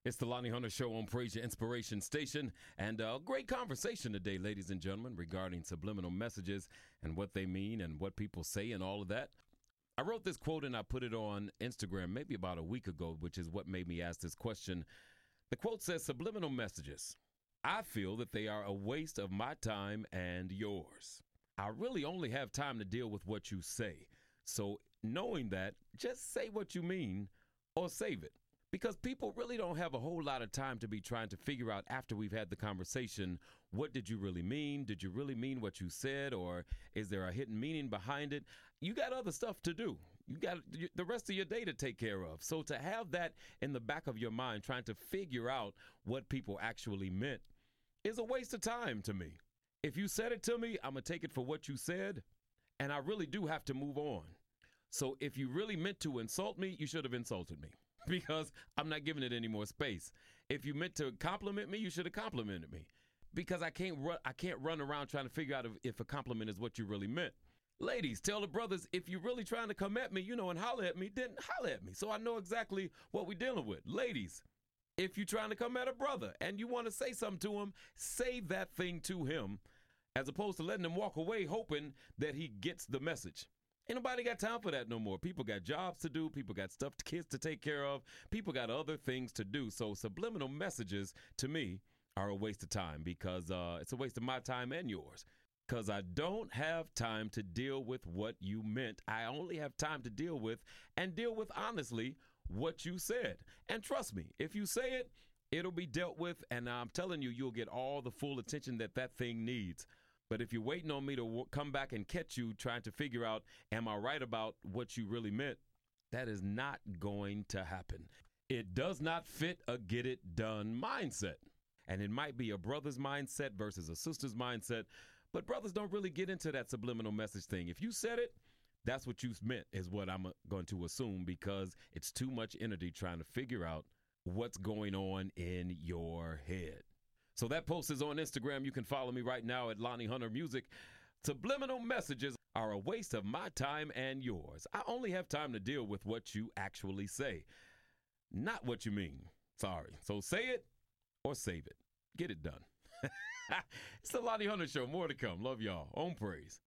It's the Lonnie Hunter Show on Praise Your Inspiration Station, and a great conversation today, ladies and gentlemen, regarding subliminal messages and what they mean and what people say and all of that. I wrote this quote and I put it on Instagram maybe about a week ago, which is what made me ask this question. The quote says, subliminal messages. I feel that they are a waste of my time and yours. I really only have time to deal with what you say. So knowing that, just say what you mean or save it. Because people really don't have a whole lot of time to be trying to figure out after we've had the conversation, what did you really mean? Did you really mean what you said? Or is there a hidden meaning behind it? You got other stuff to do. You got the rest of your day to take care of. So to have that in the back of your mind, trying to figure out what people actually meant is a waste of time to me. If you said it to me, I'm going to take it for what you said. And I really do have to move on. So if you really meant to insult me, you should have insulted me. Because I'm not giving it any more space. If you meant to compliment me, you should have complimented me. Because I can't run around trying to figure out if a compliment is what you really meant. Ladies, tell the brothers, if you're really trying to come at me, and holler at me, then holler at me. So I know exactly what we're dealing with. Ladies, if you're trying to come at a brother and you want to say something to him, say that thing to him, as opposed to letting him walk away hoping that he gets the message. Ain't nobody got time for that no more. People got jobs to do. People got stuff, kids to take care of. People got other things to do. So subliminal messages, to me, are a waste of time because it's a waste of my time and yours. Because I don't have time to deal with what you meant. I only have time to deal with honestly what you said. And trust me, if you say it, it'll be dealt with. And I'm telling you, you'll get all the full attention that thing needs. But if you're waiting on me to come back and catch you trying to figure out, am I right about what you really meant? That is not going to happen. It does not fit a get it done mindset. And it might be a brother's mindset versus a sister's mindset. But brothers don't really get into that subliminal message thing. If you said it, that's what you meant is what I'm going to assume because it's too much energy trying to figure out what's going on in your head. So that post is on Instagram. You can follow me right now at Lonnie Hunter Music. Subliminal messages are a waste of my time and yours. I only have time to deal with what you actually say, not what you mean. Sorry. So say it or save it. Get it done. It's the Lonnie Hunter Show. More to come. Love y'all. On Praise.